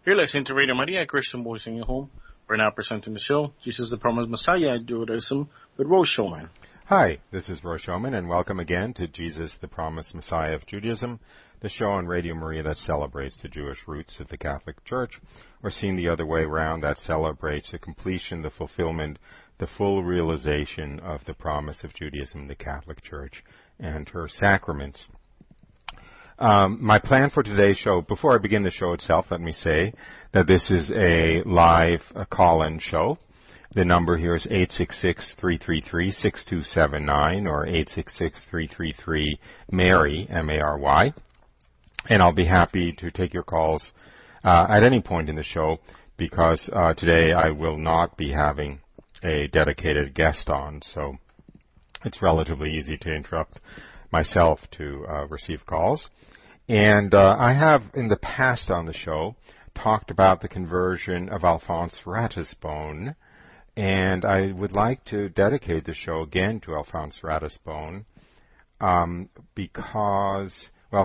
You're listening to Radio Maria, Christian Voice in Your Home. We're now presenting the show, Jesus the Promised Messiah at Judaism, with Rose Showman. Hi, this is Rose Showman, and welcome again to Jesus the Promised Messiah of Judaism, the show on Radio Maria that celebrates the Jewish roots of the Catholic Church, or seen the other way around, that celebrates the completion, the fulfillment, the full realization of the promise of Judaism, the Catholic Church, and her sacraments. My plan for today's show, before I begin the show itself, let me say that this is a live call-in show. The number here is 866-333-6279 or 866-333-MARY, M-A-R-Y. And I'll be happy to take your calls at any point in the show because today I will not be having a dedicated guest on, so it's relatively easy to interrupt myself to receive calls. And I have, in the past on the show, talked about the conversion of Alphonse Ratisbonne, and I would like to dedicate the show again to Alphonse Ratisbonne because, well,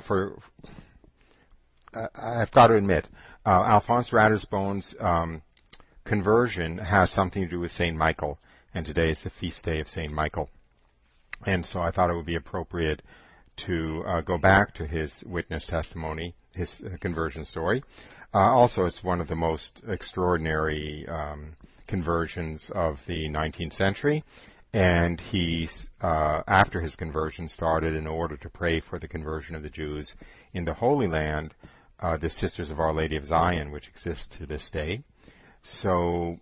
I've got to admit, Alphonse Ratisbonne's conversion has something to do with St. Michael, and today is the feast day of St. Michael. And so I thought it would be appropriate to go back to his witness testimony, his conversion story. Also, it's one of the most extraordinary conversions of the 19th century, and he, after his conversion, started in order to pray for the conversion of the Jews in the Holy Land, the Sisters of Our Lady of Zion, which exists to this day. So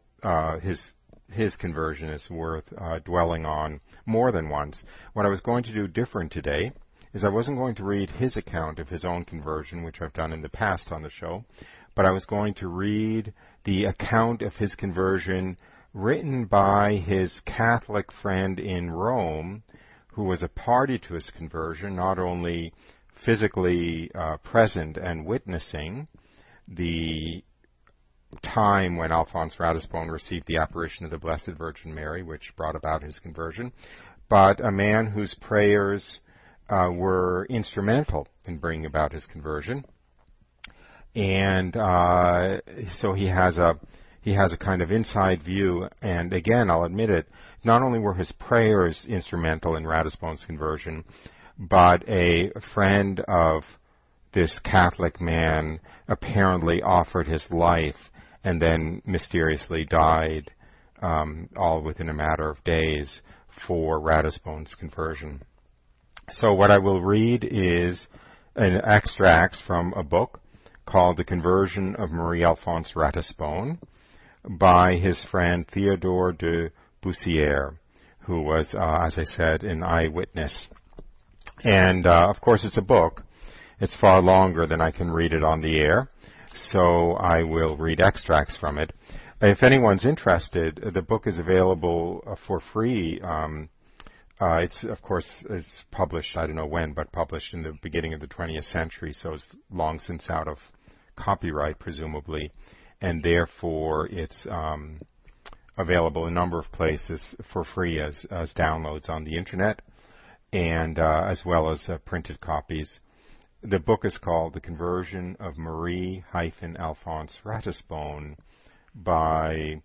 his conversion is worth dwelling on more than once. What I was going to do different today is I wasn't going to read his account of his own conversion, which I've done in the past on the show, but I was going to read the account of his conversion written by his Catholic friend in Rome, who was a party to his conversion, not only physically present and witnessing the time when Alphonse Ratisbonne received the apparition of the Blessed Virgin Mary, which brought about his conversion, but a man whose prayers were instrumental in bringing about his conversion, and so he has a kind of inside view. And again, I'll admit it, not only were his prayers instrumental in Ratisbonne's conversion, but a friend of this Catholic man apparently offered his life and then mysteriously died, all within a matter of days, for Ratisbonne's conversion. So what I will read is an extracts from a book called The Conversion of Marie-Alphonse Ratisbonne by his friend Theodore de Boussières, who was, as I said, an eyewitness. And, of course, it's a book. It's far longer than I can read it on the air, so I will read extracts from it. If anyone's interested, the book is available for free. It's, of course, it's published, I don't know when, but published in the beginning of the 20th century, so it's long since out of copyright, presumably, and therefore it's available in a number of places for free as downloads on the internet, and as well as printed copies. The book is called The Conversion of Marie-Alphonse Ratisbonne by,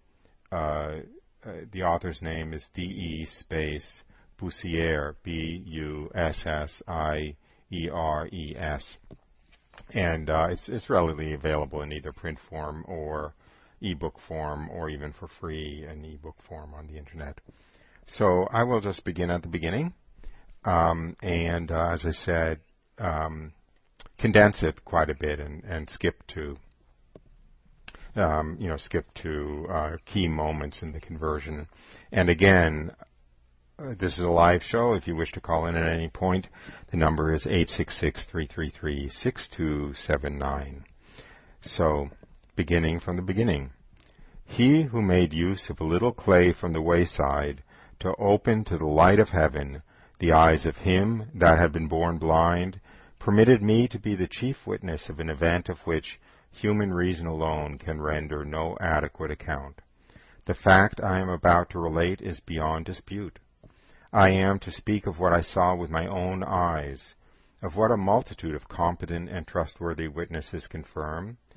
the author's name is D.E. space Boussières, B-U-S-S-I-E-R-E-S. And it's readily available in either print form or ebook form, or even for free in ebook form on the internet. So I will just begin at the beginning, and as I said, condense it quite a bit and skip to key moments in the conversion. And again, this is a live show. If you wish to call in at any point, the number is 866-333-6279. So, beginning from the beginning. He who made use of a little clay from the wayside to open to the light of heaven the eyes of him that had been born blind, permitted me to be the chief witness of an event of which human reason alone can render no adequate account. The fact I am about to relate is beyond dispute. I am to speak of what I saw with my own eyes, of what a multitude of competent and trustworthy witnesses confirm,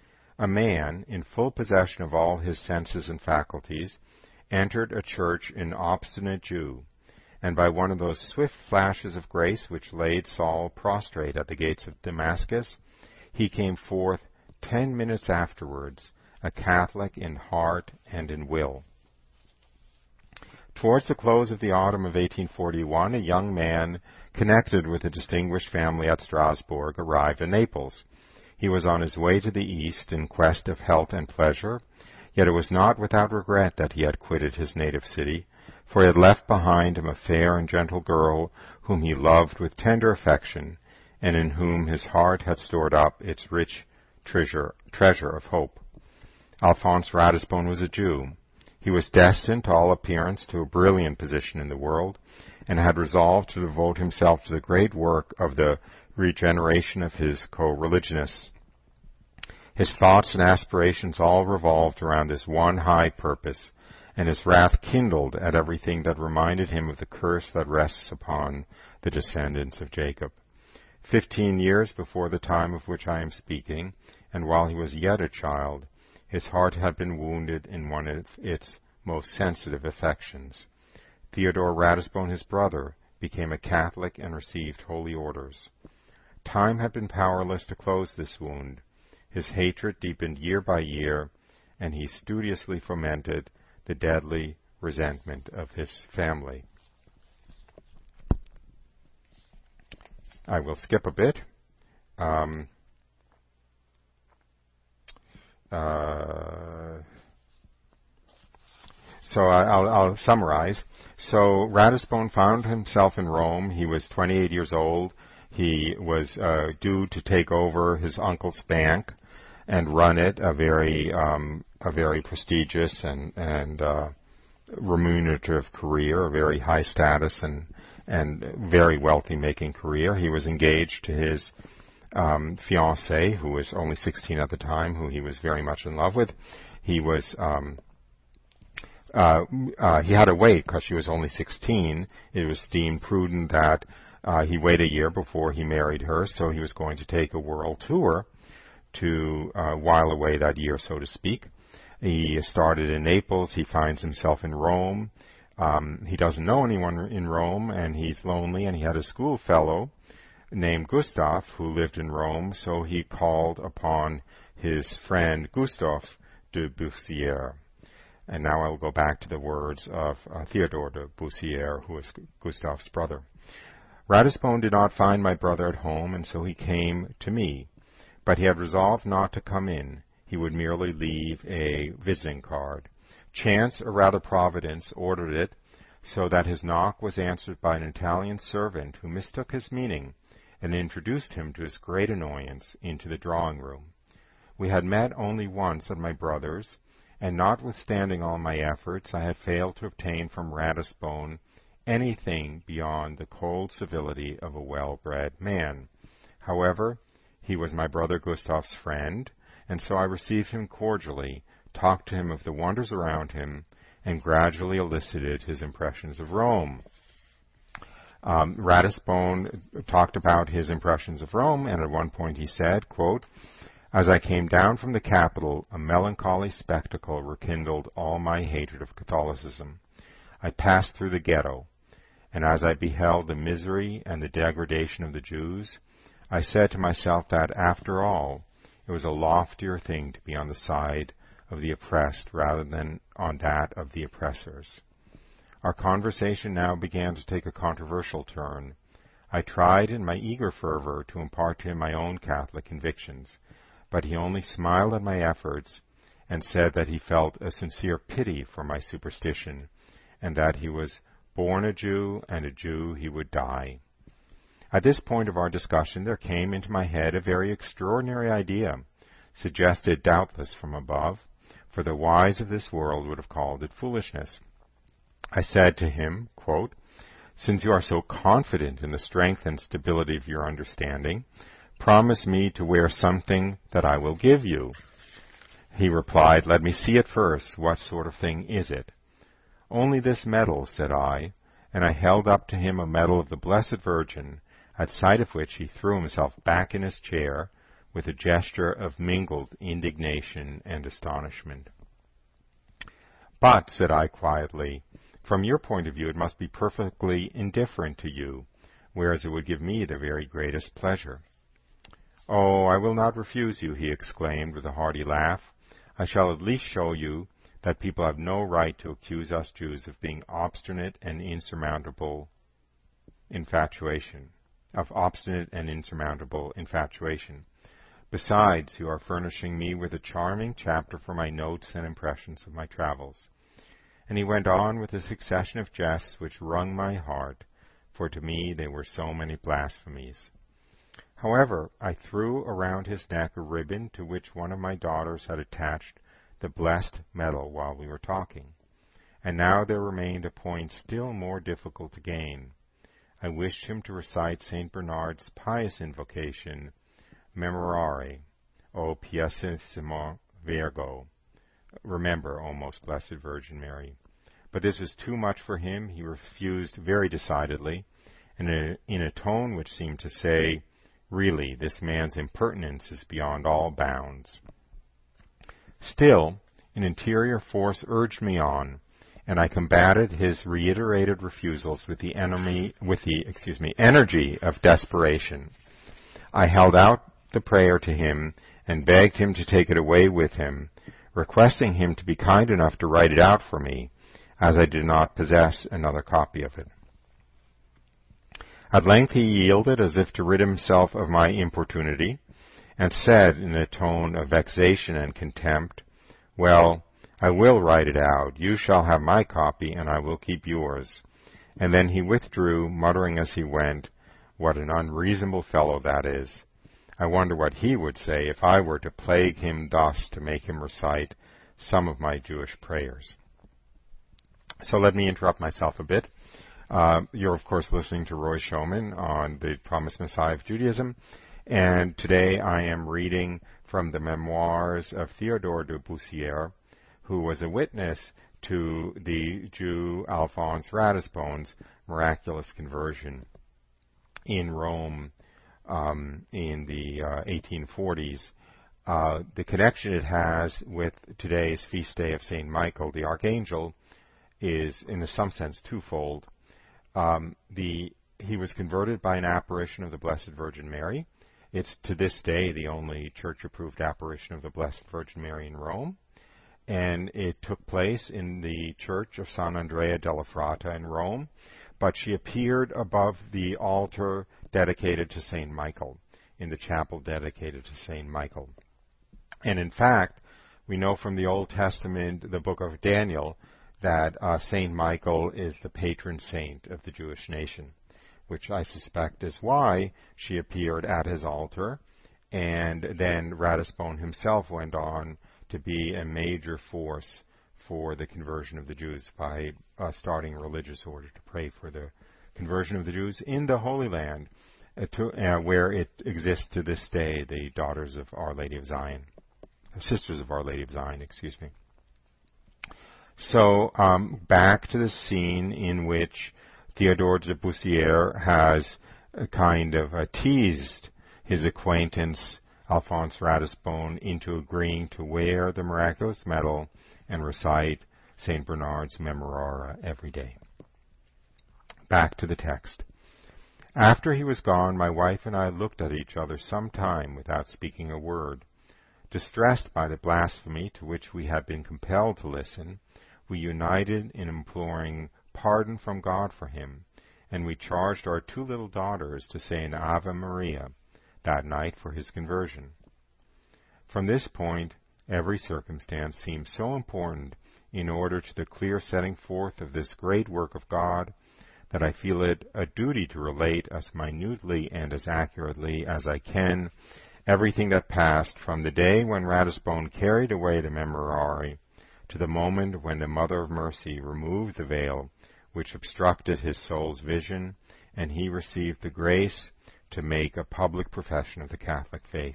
a man, in full possession of all his senses and faculties, entered a church an obstinate Jew, and by one of those swift flashes of grace which laid Saul prostrate at the gates of Damascus, he came forth 10 minutes afterwards, a Catholic in heart and in will. Towards the close of the autumn of 1841, a young man connected with a distinguished family at Strasbourg arrived in Naples. He was on his way to the East in quest of health and pleasure, yet it was not without regret that he had quitted his native city, for he had left behind him a fair and gentle girl whom he loved with tender affection, and in whom his heart had stored up its rich treasure of hope. Alphonse Ratisbonne was a Jew. He was destined, to all appearance, to a brilliant position in the world, and had resolved to devote himself to the great work of the regeneration of his co-religionists. His thoughts and aspirations all revolved around this one high purpose, and his wrath kindled at everything that reminded him of the curse that rests upon the descendants of Jacob. 15 years before the time of which I am speaking, and while he was yet a child, his heart had been wounded in one of its most sensitive affections. Theodore Ratisbonne, his brother, became a Catholic and received holy orders. Time had been powerless to close this wound. His hatred deepened year by year, and he studiously fomented the deadly resentment of his family. I will skip a bit. So I'll summarize. So Ratisbonne found himself in Rome. He was 28 years old. He was due to take over his uncle's bank and run it, a very prestigious and remunerative career, a very high status and very wealthy making career. He was engaged to his fiancée, who was only 16 at the time, who he was very much in love with. He was he had to wait because she was only 16. It was deemed prudent that he wait a year before he married her, so he was going to take a world tour to while away that year, so to speak. He started in Naples. He finds himself in Rome. He doesn't know anyone in Rome, and he's lonely, and he had a schoolfellow named Gustave who lived in Rome, so he called upon his friend Gustave de Bussière. And now I'll go back to the words of Theodore de Bussière, who was Gustave's brother. Ratisbonne did not find my brother at home, and so he came to me. But he had resolved not to come in. He would merely leave a visiting card. Chance, or rather Providence, ordered it so that his knock was answered by an Italian servant who mistook his meaning and introduced him to his great annoyance into the drawing-room. We had met only once at my brother's, and notwithstanding all my efforts, I had failed to obtain from Ratisbonne anything beyond the cold civility of a well-bred man. However, he was my brother Gustave's friend, and so I received him cordially, talked to him of the wonders around him, and gradually elicited his impressions of Rome. Ratisbonne talked about his impressions of Rome, and at one point he said, quote, "As I came down from the capital, a melancholy spectacle rekindled all my hatred of Catholicism. I passed through the ghetto, and as I beheld the misery and the degradation of the Jews, I said to myself that, after all, it was a loftier thing to be on the side of the oppressed rather than on that of the oppressors." Our conversation now began to take a controversial turn. I tried in my eager fervor to impart to him my own Catholic convictions, but he only smiled at my efforts and said that he felt a sincere pity for my superstition, and that he was born a Jew, and a Jew he would die. At this point of our discussion there came into my head a very extraordinary idea, suggested doubtless from above, for the wise of this world would have called it foolishness. I said to him, quote, "Since you are so confident in the strength and stability of your understanding, promise me to wear something that I will give you." He replied, "Let me see it first. What sort of thing is it?" "Only this medal," said I, and I held up to him a medal of the Blessed Virgin, at sight of which he threw himself back in his chair, with a gesture of mingled indignation and astonishment. "But," said I quietly, "from your point of view it must be perfectly indifferent to you, whereas it would give me the very greatest pleasure." "Oh, I will not refuse you," he exclaimed with a hearty laugh. "I shall at least show you that people have no right to accuse us Jews of being obstinate and insurmountable infatuation. Besides, you are furnishing me with a charming chapter for my notes and impressions of my travels." And he went on with a succession of jests which wrung my heart, for to me they were so many blasphemies. However, I threw around his neck a ribbon to which one of my daughters had attached the blessed medal while we were talking. And now there remained a point still more difficult to gain. I wished him to recite St. Bernard's pious invocation, Memorare, O Pietissima Virgo, remember, O most blessed Virgin Mary. But this was too much for him. He refused very decidedly, and in a tone which seemed to say, "Really, this man's impertinence is beyond all bounds." Still, an interior force urged me on, and I combated his reiterated refusals with the energy of desperation. I held out the prayer to him and begged him to take it away with him, requesting him to be kind enough to write it out for me, as I did not possess another copy of it. At length he yielded as if to rid himself of my importunity, and said in a tone of vexation and contempt, "Well, I will write it out. You shall have my copy, and I will keep yours." And then he withdrew, muttering as he went, "What an unreasonable fellow that is. I wonder what he would say if I were to plague him thus to make him recite some of my Jewish prayers." So let me interrupt myself a bit. You're, of course, listening to Roy Schoeman on the Promised Messiah of Judaism, and today I am reading from the memoirs of Theodore de Boussières, who was a witness to the Jew Alphonse Ratisbone's miraculous conversion in Rome in the 1840s. The connection it has with today's feast day of St. Michael the Archangel is, in some sense, twofold. He was converted by an apparition of the Blessed Virgin Mary. It's to this day the only church-approved apparition of the Blessed Virgin Mary in Rome, and it took place in the church of San Andrea della Frata in Rome, but she appeared above the altar dedicated to St. Michael, in the chapel dedicated to St. Michael. And in fact, we know from the Old Testament, the book of Daniel, that St. Michael is the patron saint of the Jewish nation, which I suspect is why she appeared at his altar, and then Ratisbone himself went on to be a major force for the conversion of the Jews by starting a religious order to pray for the conversion of the Jews in the Holy Land, where it exists to this day, the Daughters of Our Lady of Zion, Sisters of Our Lady of Zion, excuse me. So back to the scene in which Theodore de Boussières has kind of teased his acquaintance Alphonse Ratisbone into agreeing to wear the miraculous medal and recite St. Bernard's Memorare every day. Back to the text. After he was gone, my wife and I looked at each other some time without speaking a word. Distressed by the blasphemy to which we had been compelled to listen, we united in imploring pardon from God for him, and we charged our two little daughters to say an Ave Maria that night for his conversion. From this point, every circumstance seemed so important in order to the clear setting forth of this great work of God that I feel it a duty to relate as minutely and as accurately as I can everything that passed from the day when Ratisbone carried away the Memorare to the moment when the Mother of Mercy removed the veil which obstructed his soul's vision, and he received the grace to make a public profession of the Catholic faith.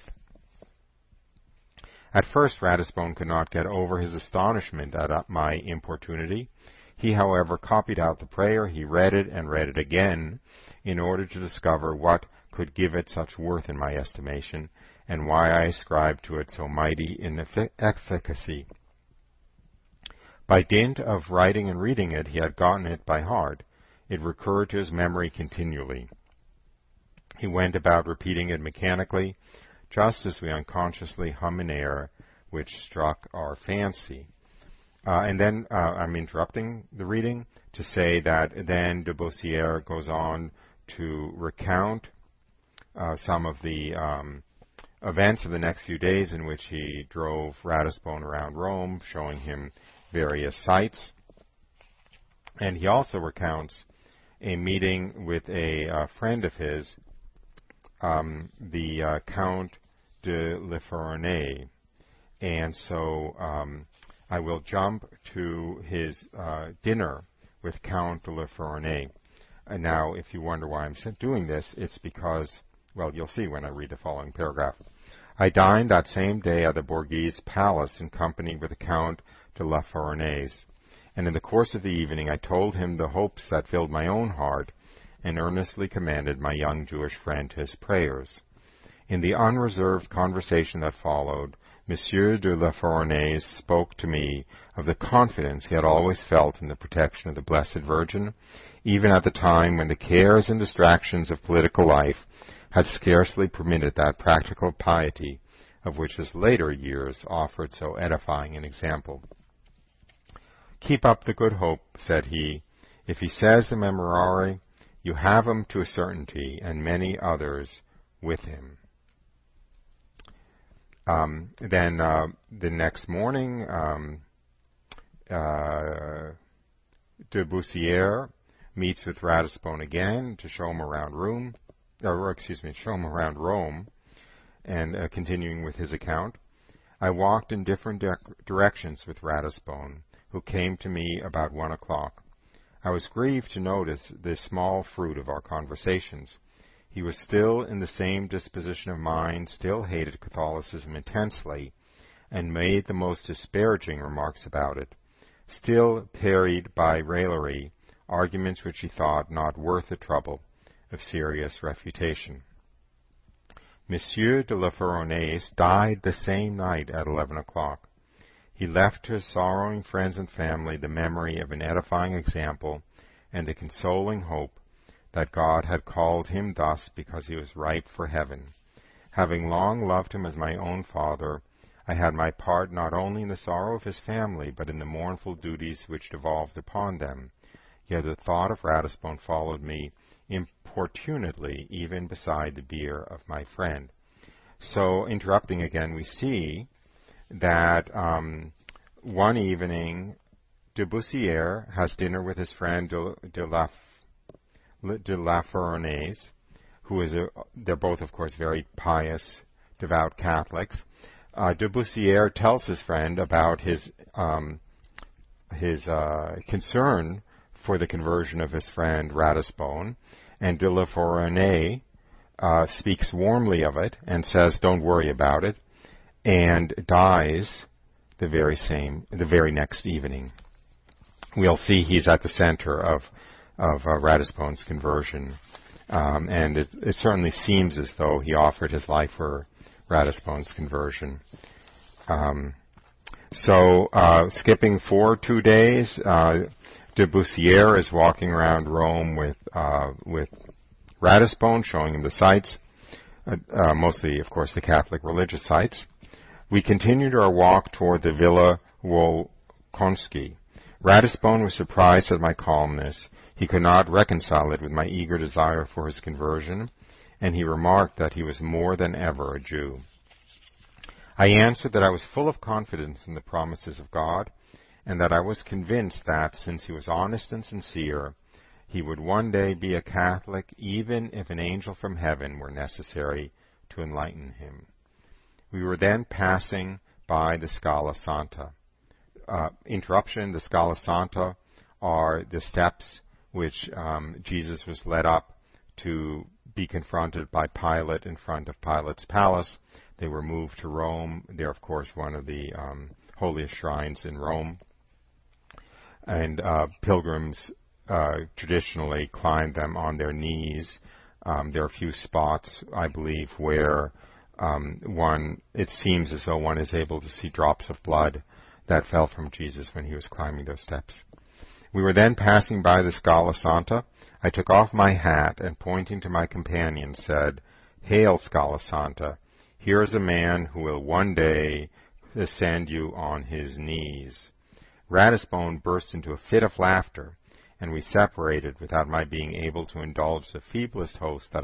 At first Ratisbone could not get over his astonishment at my importunity. He, however, copied out the prayer, he read it and read it again, in order to discover what could give it such worth in my estimation, and why I ascribed to it so mighty an efficacy. By dint of writing and reading it, he had gotten it by heart. It recurred to his memory continually. He went about repeating it mechanically, just as we unconsciously hum an air which struck our fancy. And then I'm interrupting the reading to say that then de Beausire goes on to recount some of the events of the next few days in which he drove Ratisbonne around Rome, showing him various sites. And he also recounts a meeting with a friend of his, the Count de La Ferronnays. And so I will jump to his dinner with Count de La Ferronnays. And now, if you wonder why I'm doing this, it's because, well, you'll see when I read the following paragraph. I dined that same day at the Borghese Palace in company with the Count de La Ferronnays, and in the course of the evening I told him the hopes that filled my own heart, and earnestly commended my young Jewish friend to his prayers. In the unreserved conversation that followed, Monsieur de La Ferronnays spoke to me of the confidence he had always felt in the protection of the Blessed Virgin, even at the time when the cares and distractions of political life had scarcely permitted that practical piety of which his later years offered so edifying an example. Keep up the good hope, said he. If he says the Memorare, you have him to a certainty, and many others with him. Then the next morning, de Beausire meets with Ratisbonne again to show him around Rome, and continuing with his account. I walked in different directions with Ratisbonne, who came to me about 1 o'clock. I was grieved to notice the small fruit of our conversations. He was still in the same disposition of mind, still hated Catholicism intensely, and made the most disparaging remarks about it, still parried by raillery arguments which he thought not worth the trouble of serious refutation. Monsieur de La Ferronnays died the same night at 11 o'clock. He left to his sorrowing friends and family the memory of an edifying example and the consoling hope that God had called him thus because he was ripe for heaven. Having long loved him as my own father, I had my part not only in the sorrow of his family, but in the mournful duties which devolved upon them. Yet the thought of Ratisbonne followed me importunately, even beside the bier of my friend. So, interrupting again, we see that one evening de Beausire has dinner with his friend de La Ferronnays, who is they're both, of course, very pious, devout Catholics. De Beausire tells his friend about his concern for the conversion of his friend Ratisbonne, and de La Ferronnays speaks warmly of it and says, "Don't worry about it," and dies the very next evening. We'll see he's at the center of Ratisbonne's conversion, and it certainly seems as though he offered his life for Ratisbonne's conversion. Skipping forward 2 days, de Beausire is walking around Rome with Ratisbonne, showing him the sites, mostly, of course, the Catholic religious sites. We continued our walk toward the Villa Wolkonsky. Ratisbonne was surprised at my calmness. He could not reconcile it with my eager desire for his conversion, and he remarked that he was more than ever a Jew. I answered that I was full of confidence in the promises of God, and that I was convinced that, since he was honest and sincere, he would one day be a Catholic, even if an angel from heaven were necessary to enlighten him. We were then passing by the Scala Santa. Interruption, the Scala Santa are the steps which Jesus was led up to be confronted by Pilate in front of Pilate's palace. They were moved to Rome. They're, of course, one of the holiest shrines in Rome. And pilgrims traditionally climbed them on their knees There are a few spots, I believe, where it seems as though one is able to see drops of blood that fell from Jesus when he was climbing those steps. We were then passing by the Scala Santa. I took off my hat and, pointing to my companion, said, "Hail, Scala Santa! Here is a man who will one day ascend you on his knees." Ratisbone burst into a fit of laughter, and we separated without my being able to indulge the feeblest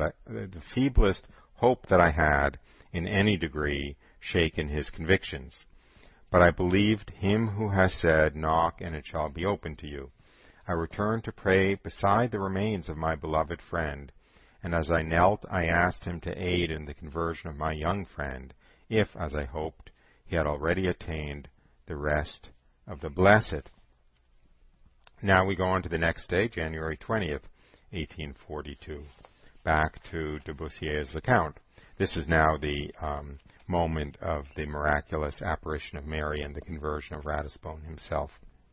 hope that I had, in any degree, shaken his convictions. But I believed him who has said, "Knock, and it shall be opened to you." I returned to pray beside the remains of my beloved friend, and as I knelt, I asked him to aid in the conversion of my young friend, if, as I hoped, he had already attained the rest of the blessed. Now we go on to the next day, January 20th, 1842. Back to de Boussier's account. This is now the moment of the miraculous apparition of Mary and the conversion of Ratisbone himself.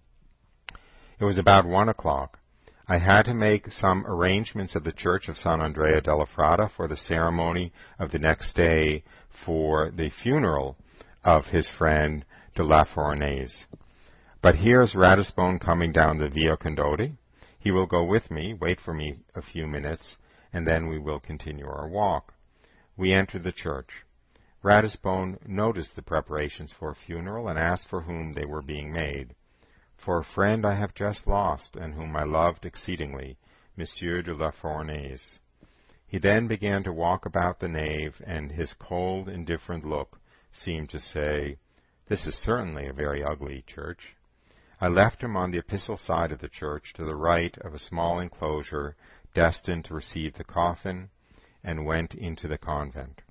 It was about 1 o'clock. I had to make some arrangements at the church of San Andrea della Frada for the ceremony of the next day for the funeral of his friend de la Fournaise. But here's Ratisbone coming down the Via Condoti. He will go with me, wait for me a few minutes, and then we will continue our walk. We entered the church. Ratisbone noticed the preparations for a funeral and asked for whom they were being made. "For a friend I have just lost, and whom I loved exceedingly, Monsieur de la Fournaise." He then began to walk about the nave, and his cold, indifferent look seemed to say, "This is certainly a very ugly church." I left him on the epistle side of the church, to the right of a small enclosure destined to receive the coffin, and went into the convent.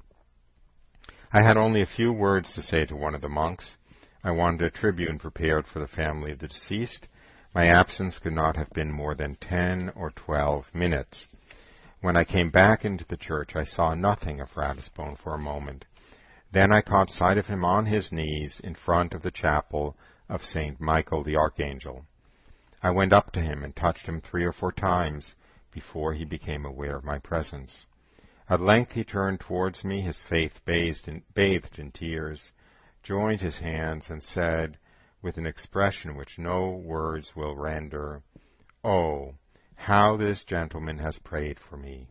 I had only a few words to say to one of the monks. I wanted a tribune prepared for the family of the deceased. My absence could not have been more than 10 or 12 minutes. When I came back into the church, I saw nothing of Ratisbone for a moment. Then I caught sight of him on his knees in front of the chapel of St. Michael the Archangel. I went up to him and touched him 3 or 4 times before he became aware of my presence. At length he turned towards me, his face bathed in tears, joined his hands, and said, with an expression which no words will render, "Oh, how this gentleman has prayed for me."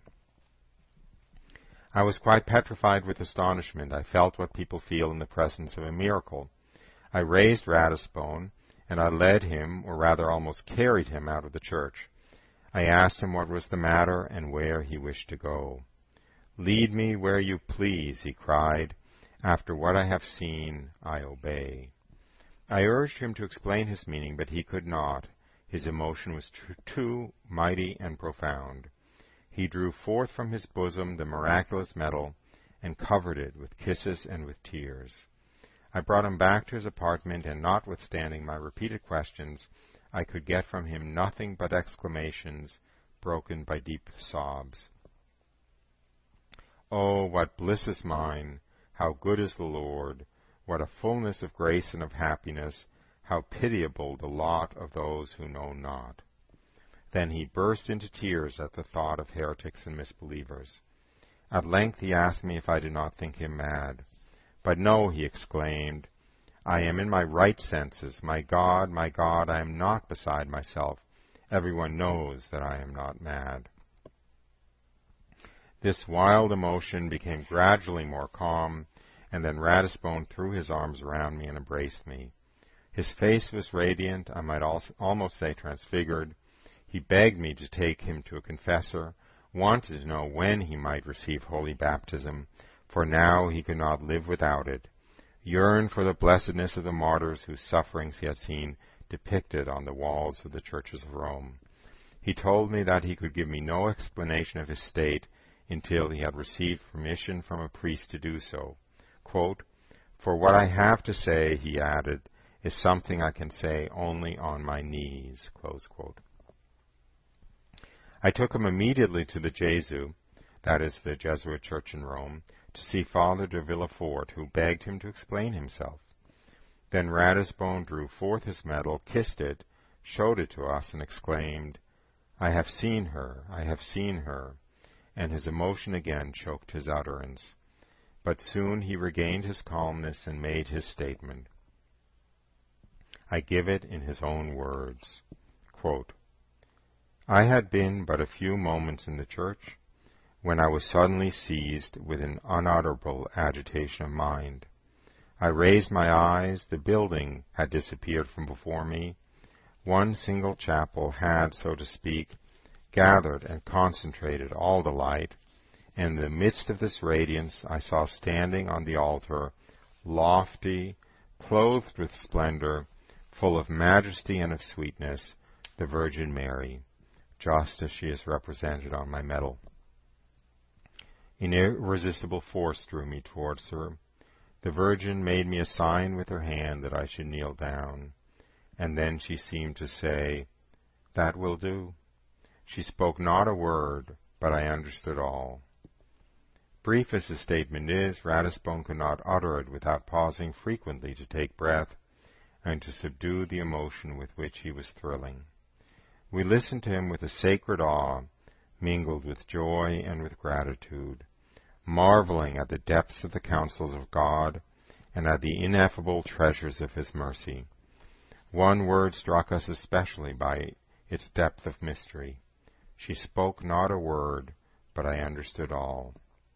I was quite petrified with astonishment. I felt what people feel in the presence of a miracle. I raised Ratisbone, and I led him, or rather almost carried him, out of the church. I asked him what was the matter and where he wished to go. "Lead me where you please," he cried. "After what I have seen, I obey." I urged him to explain his meaning, but he could not. His emotion was too mighty and profound. He drew forth from his bosom the miraculous medal and covered it with kisses and with tears. I brought him back to his apartment, and notwithstanding my repeated questions, I could get from him nothing but exclamations broken by deep sobs. "Oh, what bliss is mine! How good is the Lord! What a fullness of grace and of happiness! How pitiable the lot of those who know not!" Then he burst into tears at the thought of heretics and misbelievers. At length he asked me if I did not think him mad. "But no," he exclaimed, "I am in my right senses. My God, I am not beside myself. Everyone knows that I am not mad." This wild emotion became gradually more calm, and then Ratisbone threw his arms around me and embraced me. His face was radiant, I might almost say transfigured. He begged me to take him to a confessor, wanted to know when he might receive holy baptism, for now he could not live without it, yearned for the blessedness of the martyrs whose sufferings he had seen depicted on the walls of the churches of Rome. He told me that he could give me no explanation of his state until he had received permission from a priest to do so. Quote, "For what I have to say," he added, "is something I can say only on my knees." Close quote. I took him immediately to the Gesù, that is the Jesuit church in Rome, to see Father de Villefort, who begged him to explain himself. Then Ratisbone drew forth his medal, kissed it, showed it to us, and exclaimed, "I have seen her, I have seen her." and his emotion again choked his utterance. But soon he regained his calmness and made his statement. I give it in his own words. Quote, I had been but a few moments in the church when I was suddenly seized with an unutterable agitation of mind. I raised my eyes. The building had disappeared from before me. One single chapel had, so to speak, gathered and concentrated all the light, and in the midst of this radiance I saw standing on the altar, lofty, clothed with splendor, full of majesty and of sweetness, the Virgin Mary, just as she is represented on my medal. An irresistible force drew me towards her. The Virgin made me a sign with her hand that I should kneel down, and then she seemed to say, That will do. She spoke not a word, but I understood all. Brief as the statement is, Ratisbon could not utter it without pausing frequently to take breath and to subdue the emotion with which he was thrilling. We listened to him with a sacred awe, mingled with joy and with gratitude, marveling at the depths of the counsels of God and at the ineffable treasures of his mercy. One word struck us especially by its depth of mystery. She spoke not a word, but I understood all.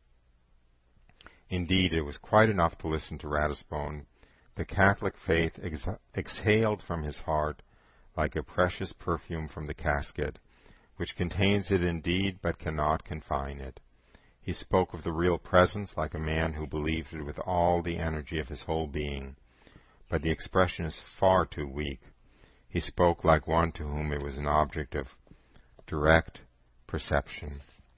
Indeed, it was quite enough to listen to Ratisbon. The Catholic faith exhaled from his heart like a precious perfume from the casket, which contains it indeed, but cannot confine it. He spoke of the real presence like a man who believed it with all the energy of his whole being, but the expression is far too weak. He spoke like one to whom it was an object of direct perception.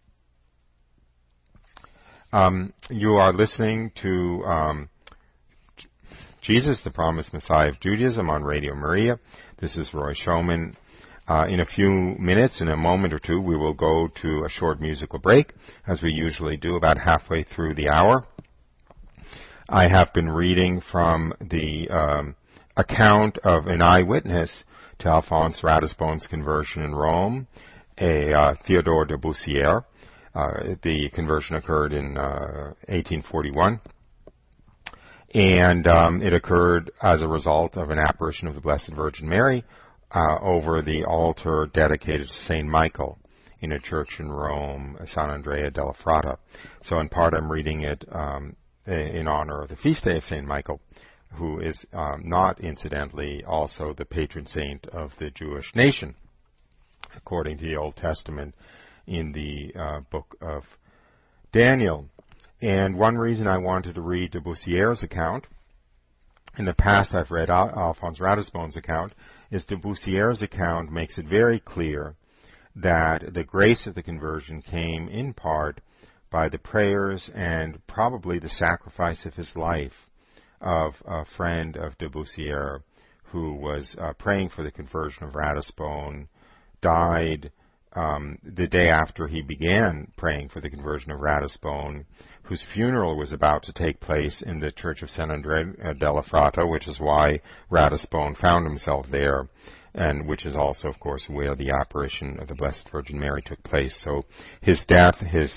You are listening to Jesus, the Promised Messiah of Judaism on Radio Maria. This is Roy Schoeman. In a few minutes, in a moment or two, we will go to a short musical break, as we usually do about halfway through the hour. I have been reading from the account of an eyewitness to Alphonse Ratisbon's conversion in Rome, Theodore de Boussières. The conversion occurred in 1841. And it occurred as a result of an apparition of the Blessed Virgin Mary over the altar dedicated to St. Michael in a church in Rome, San Andrea della Frata. So in part I'm reading it in honor of the feast day of St. Michael, who is not incidentally also the patron saint of the Jewish nation, according to the Old Testament in the book of Daniel. And one reason I wanted to read de Boussières' account, in the past I've read Alphonse Ratisbon's account, is de Boussières' account makes it very clear that the grace of the conversion came in part by the prayers and probably the sacrifice of his life of a friend of de Boussières who was praying for the conversion of Ratisbon, died the day after he began praying for the conversion of Ratisbon, whose funeral was about to take place in the church of San Andrea della Frata, which is why Ratisbon found himself there, and which is also, of course, where the apparition of the Blessed Virgin Mary took place. So his death, his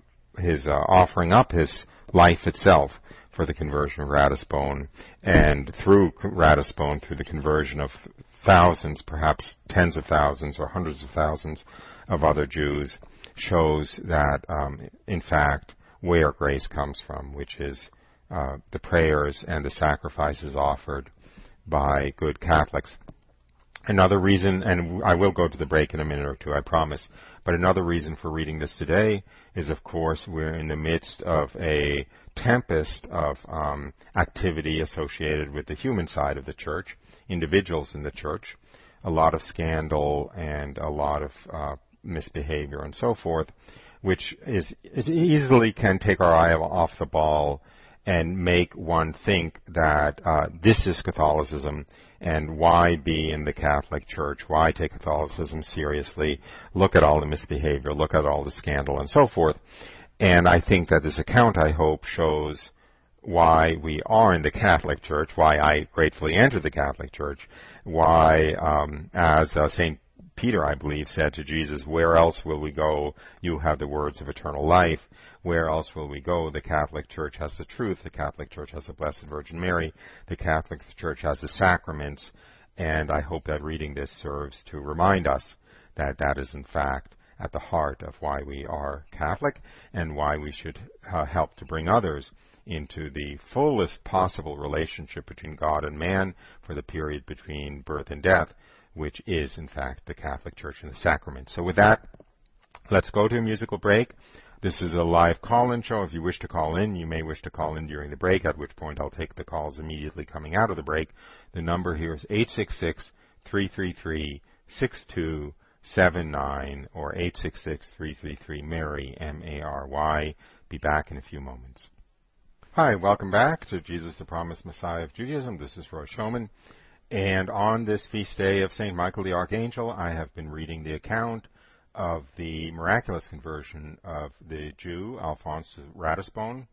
offering up his life itself for the conversion of Ratisbon, and through Ratisbon, through the conversion of thousands, perhaps tens of thousands or hundreds of thousands of other Jews, shows that, in fact, where grace comes from, which is the prayers and the sacrifices offered by good Catholics. Another reason, and I will go to the break in a minute or two, I promise, but another reason for reading this today is, of course, we're in the midst of a tempest of activity associated with the human side of the church, individuals in the church, a lot of scandal and a lot of misbehavior and so forth, which is easily can take our eye off the ball and make one think that this is Catholicism, and why be in the Catholic Church? Why take Catholicism seriously? Look at all the misbehavior, look at all the scandal, and so forth. And I think that this account, I hope, shows why we are in the Catholic Church, why I gratefully entered the Catholic Church, why, as St. Peter, I believe, said to Jesus, "Where else will we go? You have the words of eternal life. Where else will we go? The Catholic Church has the truth. The Catholic Church has the Blessed Virgin Mary. The Catholic Church has the sacraments." And I hope that reading this serves to remind us that that is, in fact, at the heart of why we are Catholic and why we should help to bring others into the fullest possible relationship between God and man for the period between birth and death, which is, in fact, the Catholic Church and the sacraments. So with that, let's go to a musical break. This is a live call-in show. If you wish to call in, you may wish to call in during the break, at which point I'll take the calls immediately coming out of the break. The number here is 866-333-6279 or 866-333-MARY, M-A-R-Y. Be back in a few moments. Hi, welcome back to Jesus the Promised Messiah of Judaism. This is Roy Schoeman. And on this feast day of St. Michael the Archangel, I have been reading the account of the miraculous conversion of the Jew Alphonse Ratisbonne,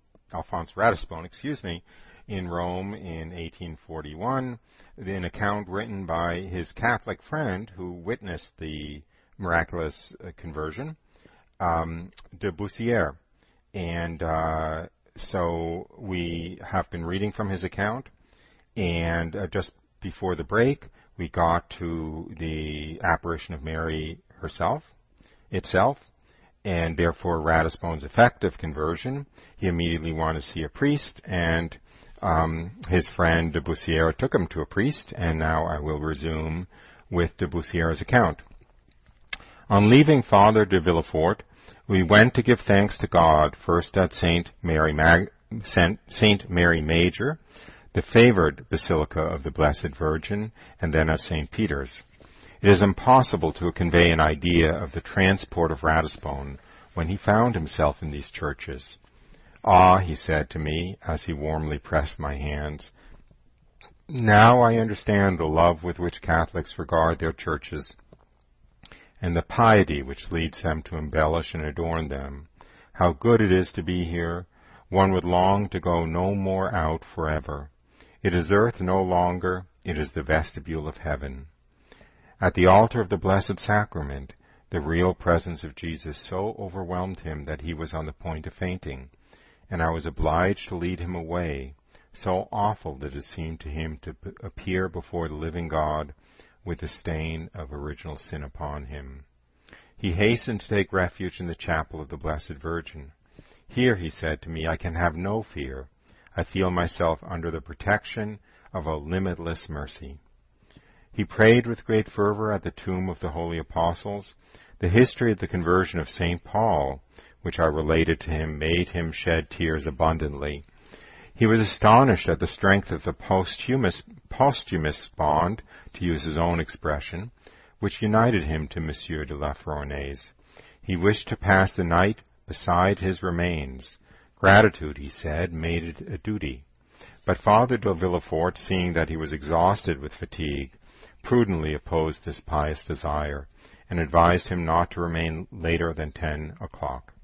in Rome in 1841. An account written by his Catholic friend who witnessed the miraculous conversion, de Bussière. And so we have been reading from his account, and just before the break, we got to the apparition of Mary itself, and therefore Ratisbonne's effective conversion. He immediately wanted to see a priest, and his friend de Bussière took him to a priest, and now I will resume with de Bussière's account. On leaving Father de Villefort, we went to give thanks to God, first at Saint Mary Major, the favored Basilica of the Blessed Virgin, and then at St. Peter's. It is impossible to convey an idea of the transport of Ratisbonne when he found himself in these churches. "Ah," he said to me as he warmly pressed my hands, "now I understand the love with which Catholics regard their churches, and the piety which leads them to embellish and adorn them. How good it is to be here! One would long to go no more out forever. It is earth no longer, it is the vestibule of heaven." At the altar of the Blessed Sacrament, the real presence of Jesus so overwhelmed him that he was on the point of fainting, and I was obliged to lead him away, so awful that it seemed to him to appear before the living God with the stain of original sin upon him. He hastened to take refuge in the chapel of the Blessed Virgin. "Here," he said to me, "I can have no fear. I feel myself under the protection of a limitless mercy." He prayed with great fervor at the tomb of the holy apostles. The history of the conversion of St. Paul, which I related to him, made him shed tears abundantly. He was astonished at the strength of the posthumous bond, to use his own expression, which united him to Monsieur de la Fournaise. He wished to pass the night beside his remains. Gratitude, he said, made it a duty. But Father de Villefort, seeing that he was exhausted with fatigue, prudently opposed this pious desire, and advised him not to remain later than 10 o'clock.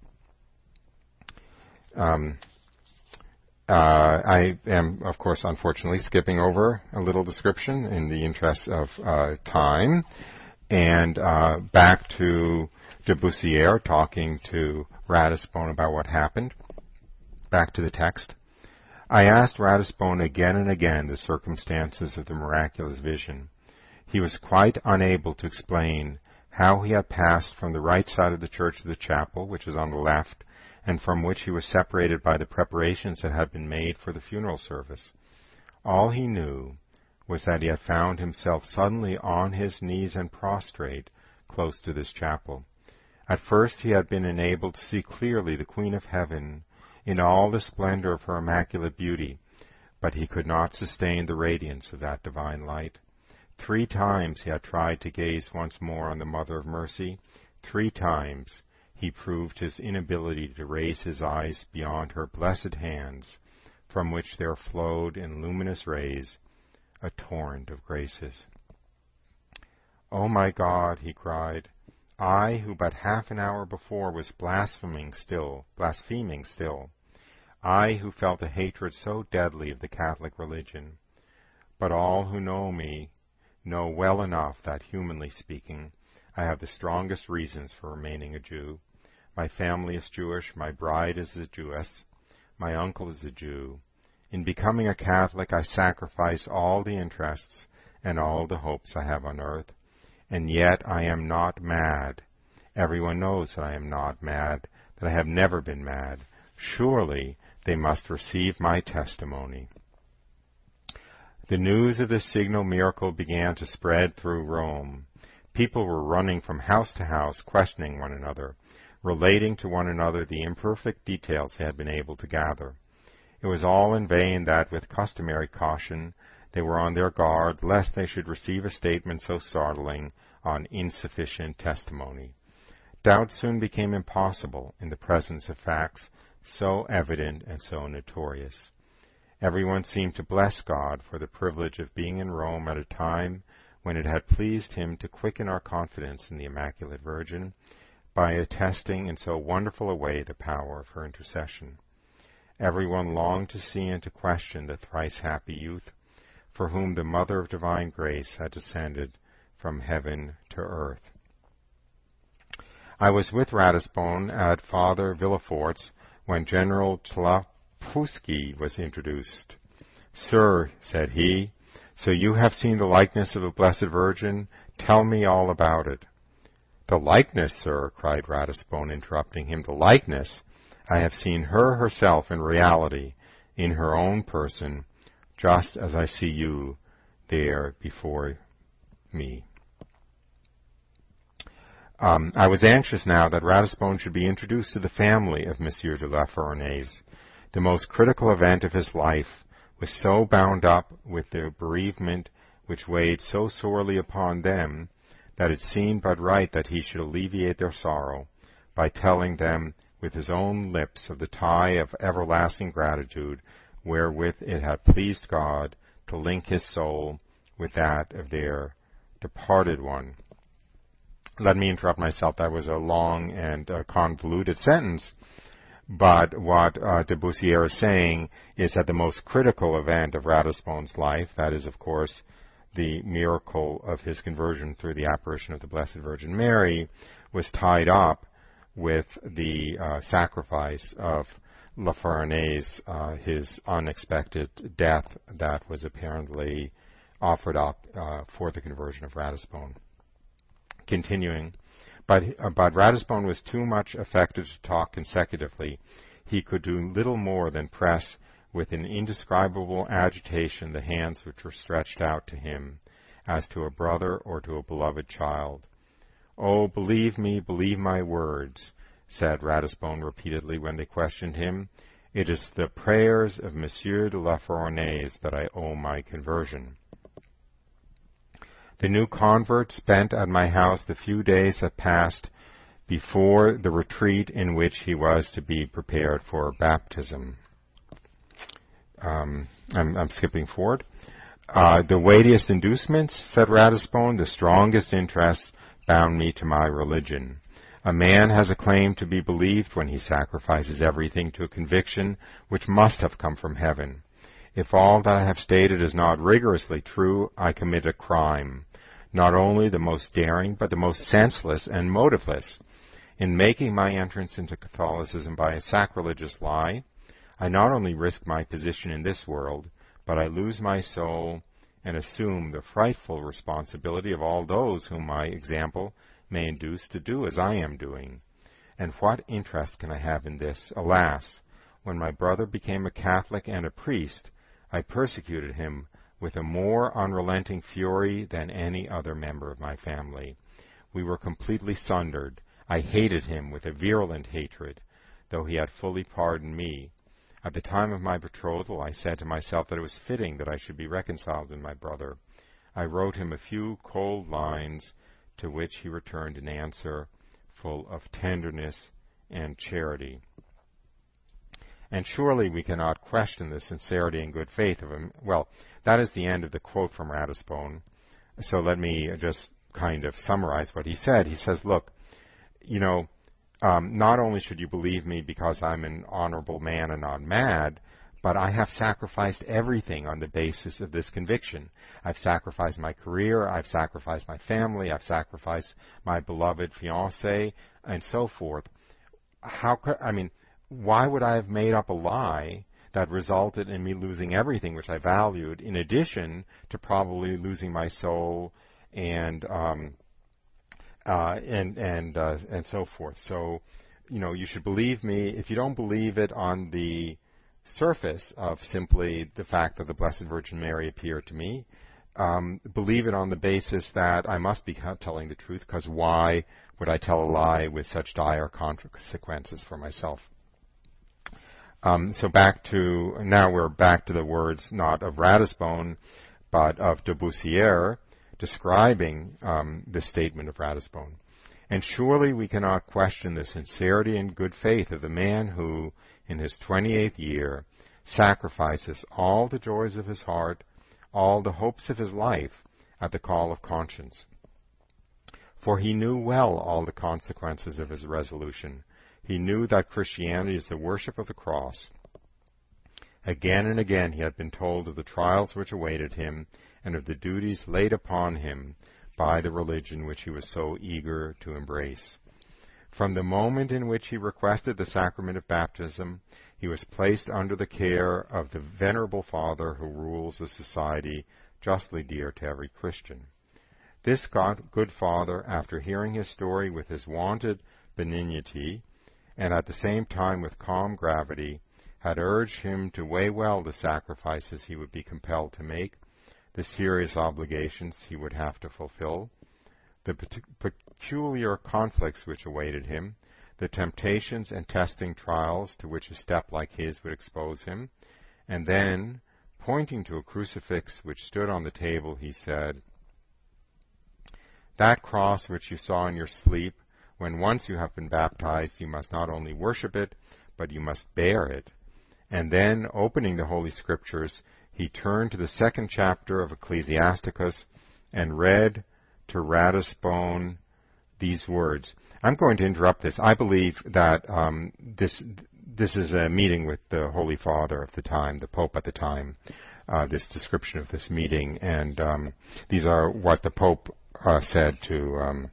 I am, of course, unfortunately skipping over a little description in the interest of time, and back to de Bussière talking to Ratisbonne about what happened. Back to the text. "I asked Ratisbonne again and again the circumstances of the miraculous vision. He was quite unable to explain how he had passed from the right side of the church to the chapel, which is on the left, and from which he was separated by the preparations that had been made for the funeral service. All he knew was that he had found himself suddenly on his knees and prostrate close to this chapel. At first he had been enabled to see clearly the Queen of Heaven in all the splendor of her immaculate beauty, but he could not sustain the radiance of that divine light. 3 times he had tried to gaze once more on the Mother of Mercy. 3 times he proved his inability to raise his eyes beyond her blessed hands, from which there flowed in luminous rays a torrent of graces. "Oh my God," he cried, "I who but half an hour before was blaspheming still, I who felt a hatred so deadly of the Catholic religion. But all who know me know well enough that, humanly speaking, I have the strongest reasons for remaining a Jew. My family is Jewish, my bride is a Jewess, my uncle is a Jew. In becoming a Catholic, I sacrifice all the interests and all the hopes I have on earth, and yet I am not mad. Everyone knows that I am not mad, that I have never been mad. Surely they must receive my testimony. The news of this signal miracle began to spread through Rome. People were running from house to house, questioning one another, relating to one another the imperfect details they had been able to gather. It was all in vain that, with customary caution, they were on their guard lest they should receive a statement so startling on insufficient testimony. Doubt soon became impossible in the presence of facts so evident and so notorious. Everyone seemed to bless God for the privilege of being in Rome at a time when it had pleased him to quicken our confidence in the Immaculate Virgin by attesting in so wonderful a way the power of her intercession. Everyone longed to see and to question the thrice happy youth, for whom the Mother of Divine Grace had descended from heaven to earth. I was with Ratisbon at Father Villafort's when General Tlapusky was introduced. "Sir," said he, "so you have seen the likeness of the Blessed Virgin? Tell me all about it." "The likeness, sir," cried Ratisbon, interrupting him. "The likeness? I have seen her herself in reality, in her own person, just as I see you there before me." I was anxious now that Ratisbon should be introduced to the family of Monsieur de la Fournaise. The most critical event of his life was so bound up with the bereavement which weighed so sorely upon them that it seemed but right that he should alleviate their sorrow by telling them with his own lips of the tie of everlasting gratitude wherewith it had pleased God to link his soul with that of their departed one. Let me interrupt myself. That was a long and convoluted sentence. But what de Bussière is saying is that the most critical event of Ratisbon's life, that is, of course, the miracle of his conversion through the apparition of the Blessed Virgin Mary, was tied up with the sacrifice of La Fournaise, his unexpected death that was apparently offered up for the conversion of Ratisbon. Continuing, but Ratisbon was too much affected to talk consecutively. He could do little more than press with an indescribable agitation the hands which were stretched out to him, as to a brother or to a beloved child. "Oh, believe me, believe my words," said Ratisbon repeatedly when they questioned him. "It is the prayers of Monsieur de la Fournaise that I owe my conversion." The new convert spent at my house the few days that passed before the retreat in which he was to be prepared for baptism. I'm skipping forward. "The weightiest inducements," said Ratisbon, "the strongest interests bound me to my religion. A man has a claim to be believed when he sacrifices everything to a conviction which must have come from heaven. If all that I have stated is not rigorously true, I commit a crime, not only the most daring, but the most senseless and motiveless. In making my entrance into Catholicism by a sacrilegious lie, I not only risk my position in this world, but I lose my soul and assume the frightful responsibility of all those whom my example may induce to do as I am doing. And what interest can I have in this? Alas, when my brother became a Catholic and a priest, I persecuted him with a more unrelenting fury than any other member of my family. We were completely sundered. I hated him with a virulent hatred, though he had fully pardoned me. At the time of my betrothal, I said to myself that it was fitting that I should be reconciled with my brother. I wrote him a few cold lines, to which he returned an answer full of tenderness and charity. And surely we cannot question the sincerity and good faith of him. Well, that is the end of the quote from Ratisbon. So let me just kind of summarize what he said. He says, look, not only should you believe me because I'm an honorable man and not mad, But I have sacrificed everything on the basis of this conviction. I've sacrificed my career, I've sacrificed my family, I've sacrificed my beloved fiancé, and so forth. Why would I have made up a lie that resulted in me losing everything which I valued, in addition to probably losing my soul and so forth? So, you should believe me. If you don't believe it on the surface of simply the fact that the Blessed Virgin Mary appeared to me, believe it on the basis that I must be telling the truth, because why would I tell a lie with such dire consequences for myself? So now we're back to the words not of Ratisbonne, but of de Bussière, describing this statement of Ratisbonne. And surely we cannot question the sincerity and good faith of the man who, in his 28th year, sacrifices all the joys of his heart, all the hopes of his life, at the call of conscience. For he knew well all the consequences of his resolution. He knew that Christianity is the worship of the cross. Again and again he had been told of the trials which awaited him, and of the duties laid upon him by the religion which he was so eager to embrace. From the moment in which he requested the sacrament of baptism, he was placed under the care of the venerable Father who rules a society justly dear to every Christian. This good Father, after hearing his story with his wonted benignity, and at the same time with calm gravity, had urged him to weigh well the sacrifices he would be compelled to make, the serious obligations he would have to fulfill, the peculiar conflicts which awaited him, the temptations and testing trials to which a step like his would expose him, and then, pointing to a crucifix which stood on the table, he said, "That cross which you saw in your sleep, when once you have been baptized, you must not only worship it, but you must bear it." And then, opening the Holy Scriptures, he turned to the 2nd chapter of Ecclesiasticus and read to Ratisbonne these words. I'm going to interrupt this. I believe that this is a meeting with the Holy Father of the time, the Pope at the time, this description of this meeting, and these are what the Pope said to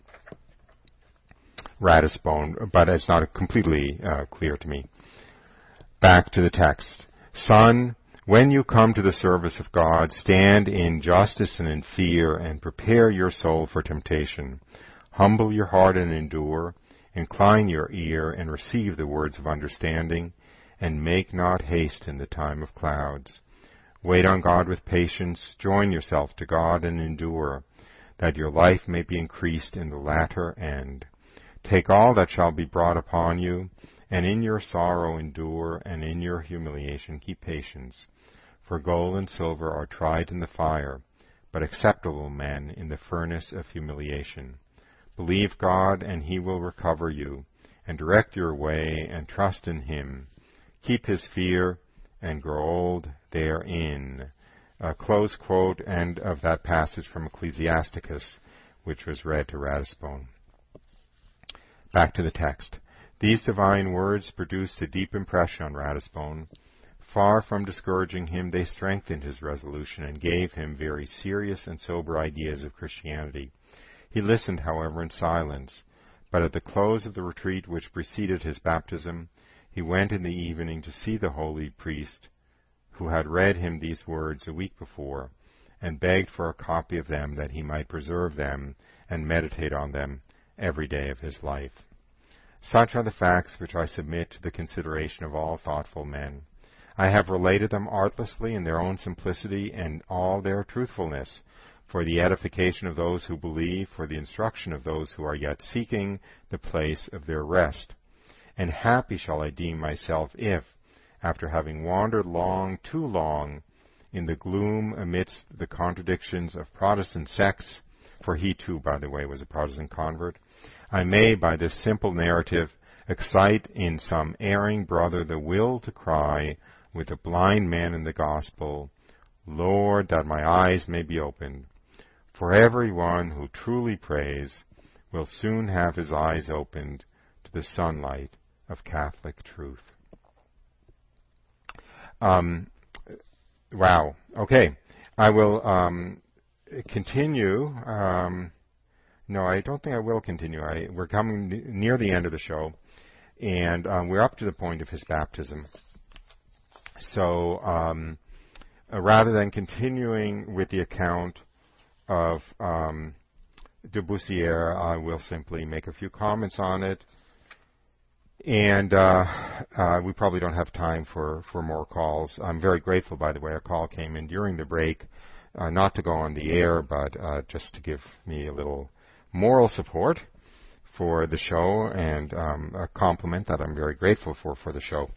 Ratisbonne, but it's not completely clear to me. Back to the text. "Son, when you come to the service of God, stand in justice and in fear, and prepare your soul for temptation. Humble your heart and endure. Incline your ear and receive the words of understanding, and make not haste in the time of clouds. Wait on God with patience. Join yourself to God and endure, that your life may be increased in the latter end. Take all that shall be brought upon you, and in your sorrow endure, and in your humiliation keep patience. For gold and silver are tried in the fire, but acceptable men in the furnace of humiliation. Believe God, and he will recover you, and direct your way, and trust in him. Keep his fear, and grow old therein." Close quote, end of that passage from Ecclesiasticus, which was read to Ratisbonne. Back to the text. These divine words produced a deep impression on Ratisbonne. Far from discouraging him, they strengthened his resolution and gave him very serious and sober ideas of Christianity. He listened, however, in silence, but at the close of the retreat which preceded his baptism, he went in the evening to see the holy priest, who had read him these words a week before, and begged for a copy of them that he might preserve them and meditate on them every day of his life. Such are the facts which I submit to the consideration of all thoughtful men. I have related them artlessly in their own simplicity and all their truthfulness, for the edification of those who believe, for the instruction of those who are yet seeking the place of their rest. And happy shall I deem myself if, after having wandered too long, in the gloom amidst the contradictions of Protestant sects, for he too, by the way, was a Protestant convert, I may, by this simple narrative, excite in some erring brother the will to cry, with the blind man in the gospel, Lord, that my eyes may be opened. For every one who truly prays will soon have his eyes opened to the sunlight of Catholic truth. Wow. Okay. I will continue. No, I don't think I will continue. We're coming near the end of the show, and we're up to the point of his baptism. So rather than continuing with the account of de Bussière, I will simply make a few comments on it. And we probably don't have time for more calls. I'm very grateful, by the way. A call came in during the break, not to go on the air, but just to give me a little moral support for the show and a compliment that I'm very grateful for the show.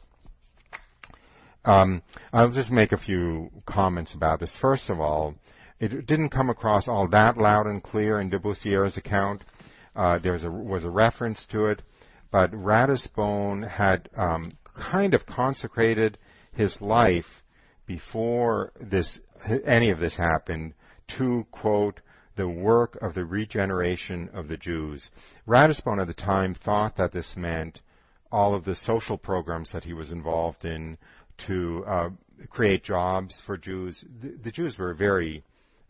I'll just make a few comments about this. First of all, it didn't come across all that loud and clear in de Bussière's account. There was a reference to it. But Ratisbonne had kind of consecrated his life before any of this happened to, quote, the work of the regeneration of the Jews. Ratisbonne at the time thought that this meant all of the social programs that he was involved in to create jobs for Jews. The Jews were very,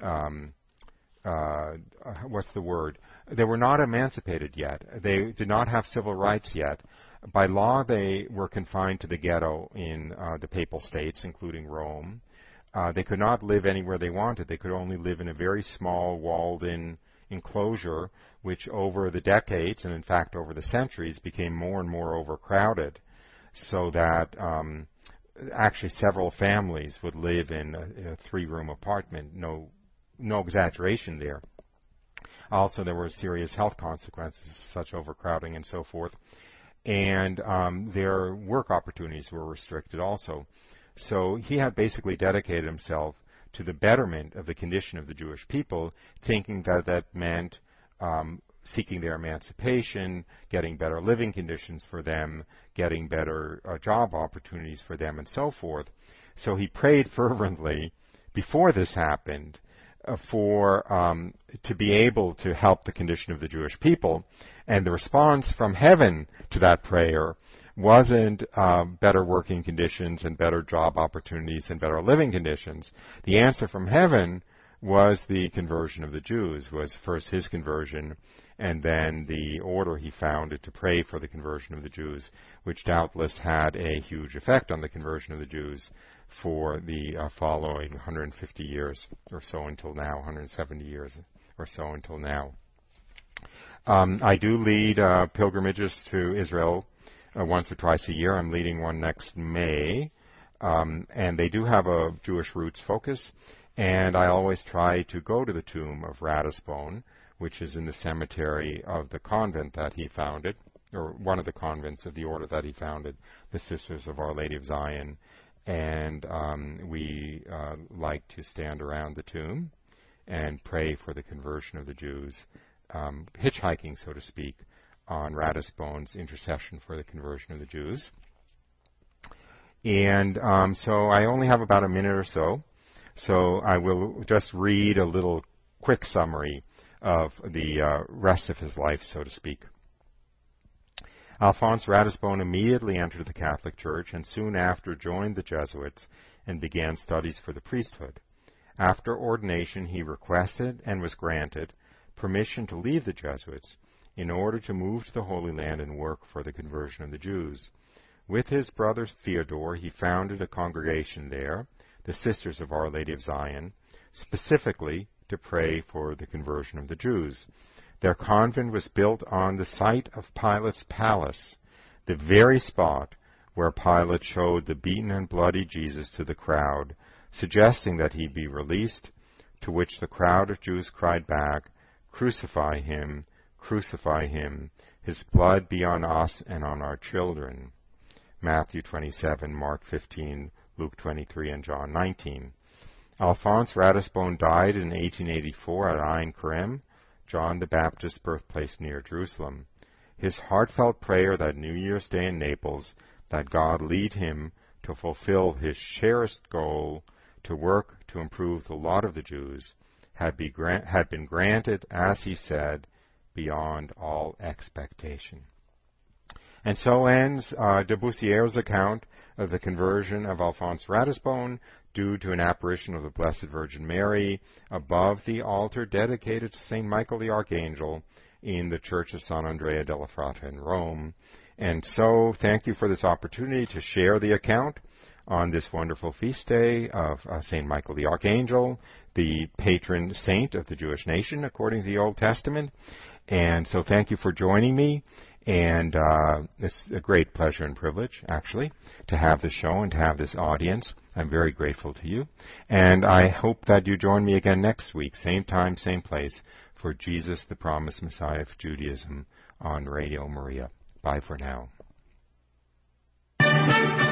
what's the word? They were not emancipated yet. They did not have civil rights yet. By law, they were confined to the ghetto in the Papal States, including Rome. They could not live anywhere they wanted. They could only live in a very small, walled-in enclosure, which over the decades, and in fact over the centuries, became more and more overcrowded, so that actually several families would live in a three-room apartment. No exaggeration there. Also, there were serious health consequences, such overcrowding and so forth. And their work opportunities were restricted also. So he had basically dedicated himself to the betterment of the condition of the Jewish people, thinking that meant seeking their emancipation, getting better living conditions for them, getting better job opportunities for them, and so forth. So he prayed fervently before this happened to be able to help the condition of the Jewish people, and the response from heaven to that prayer wasn't better working conditions and better job opportunities and better living conditions. The answer from heaven was the conversion of the Jews, was first his conversion, and then the order he founded to pray for the conversion of the Jews, which doubtless had a huge effect on the conversion of the Jews for the following 150 years or so until now, 170 years or so until now. I do lead pilgrimages to Israel once or twice a year. I'm leading one next May, and they do have a Jewish roots focus, and I always try to go to the tomb of Ratisbonne, which is in the cemetery of the convent that he founded, or one of the convents of the order that he founded, the Sisters of Our Lady of Zion. And we like to stand around the tomb and pray for the conversion of the Jews, hitchhiking, so to speak, on Ratisbonne's intercession for the conversion of the Jews. And so I only have about a minute or so, so I will just read a little quick summary of the rest of his life, so to speak. Alphonse Ratisbonne immediately entered the Catholic Church and soon after joined the Jesuits and began studies for the priesthood. After ordination, he requested and was granted permission to leave the Jesuits in order to move to the Holy Land and work for the conversion of the Jews. With his brother Theodore, he founded a congregation there, the Sisters of Our Lady of Zion, specifically to pray for the conversion of the Jews. Their convent was built on the site of Pilate's palace, the very spot where Pilate showed the beaten and bloody Jesus to the crowd, suggesting that he be released, to which the crowd of Jews cried back, "Crucify him, crucify him, his blood be on us and on our children." Matthew 27, Mark 15, Luke 23, and John 19. Alphonse Ratisbonne died in 1884 at Ain Karim, John the Baptist's birthplace near Jerusalem. His heartfelt prayer that New Year's Day in Naples, that God lead him to fulfill his cherished goal to work to improve the lot of the Jews, had been granted, as he said, beyond all expectation. And so ends de Bussière's account of the conversion of Alphonse Ratisbonne due to an apparition of the Blessed Virgin Mary above the altar dedicated to St. Michael the Archangel in the Church of San Andrea della Frata in Rome. And so, thank you for this opportunity to share the account on this wonderful feast day of St. Michael the Archangel, the patron saint of the Jewish nation, according to the Old Testament. And so thank you for joining me. And it's a great pleasure and privilege, actually, to have this show and to have this audience. I'm very grateful to you. And I hope that you join me again next week, same time, same place, for Jesus, the Promised Messiah of Judaism on Radio Maria. Bye for now.